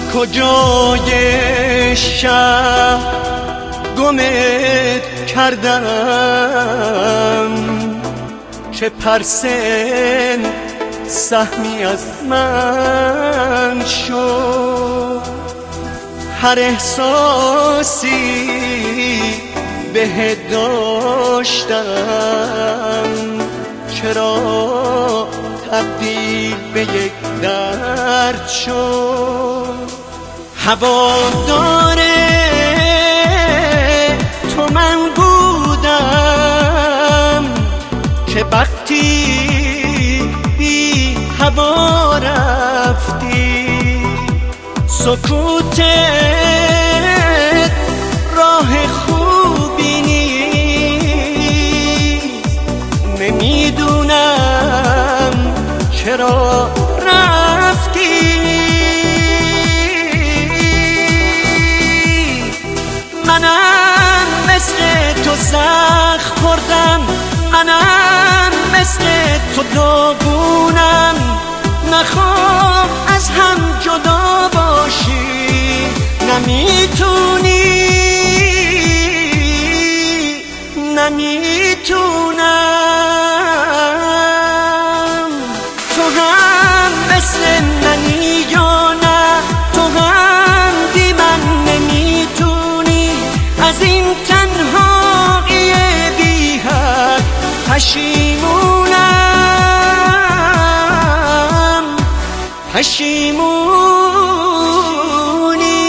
کجای شهر گمت کردم که پرسن سهمی از من شد. هر احساسی به داشتم چرا تبدیل به یک درد شد. هوادار تو من بودم که وقتی بی هوا رفتی سکوتت راه خوبی نیست. نمیدونم چرا رفتی. منم مثل تو زخم خوردم، منم مثل تو داغونم. نخوام از هم جدا باشی، نمیتونی، نمیتونم. تو هم مثل منی یا نه؟ تو هم بی من نمیتونی. از این تنهایی بی حد پشیمونی.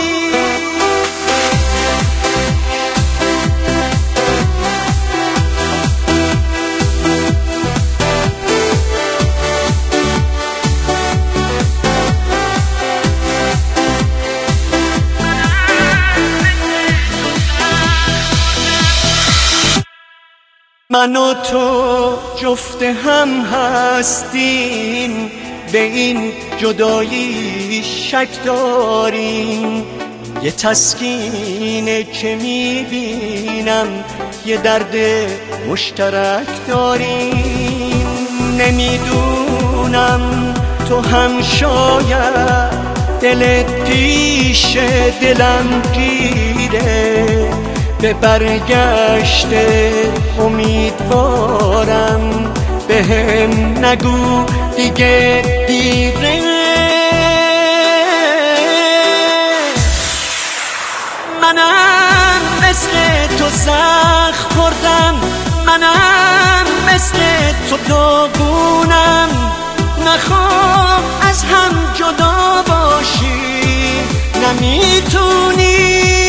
من و تو جفت هم هستیم، به این جدایی شک داریم. یه تسکینه که میبینم یه درد مشترک داریم. نمیدونم تو هم شاید دلت پیش دلم گیره. به برگشت امیدوارم، بهم نگو دیگه دیره. منم مثل تو زخم خوردم، منم مثل تو داغونم. نخوام از هم جدا باشی، نمیتونی،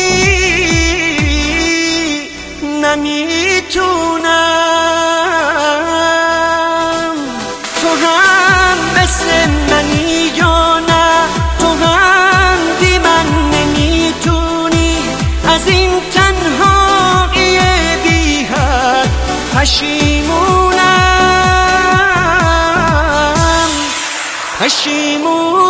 نمیتونم. تو هم مثل منی یا نه؟ تو هم بی من نمیتونی. از این تنهایی بی حد پشیمونم.